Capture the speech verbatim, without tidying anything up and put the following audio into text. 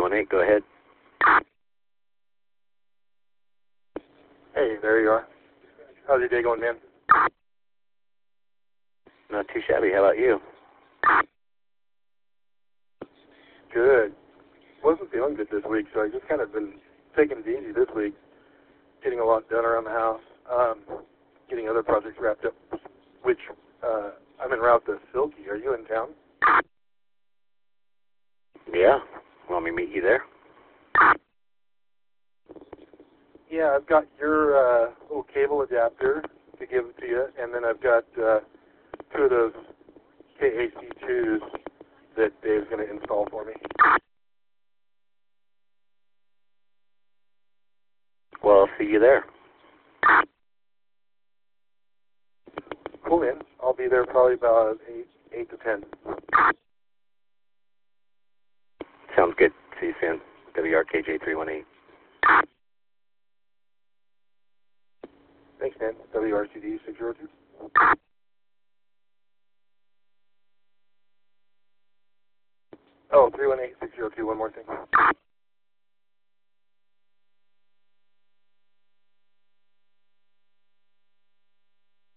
one eight, go ahead. Hey, there you are. How's your day going, man? Not too shabby. How about you? Good. Wasn't feeling good this week, so I just kind of been taking it easy this week, getting a lot done around the house, um, getting other projects wrapped up, which uh, I'm en route to Silky. Are you in town? Yeah. Want me to meet you there? Yeah, I've got your uh, little cable adapter to give to you, and then I've got uh, two of those K A C twos that Dave's going to install for me. Well, I'll see you there. Cool, man. I'll be there probably about eight, eight to ten. Sounds good. See you soon. W R K J three one eight. Thanks, man. W R C D six zero two. Oh, three one eight, six zero two, one more thing.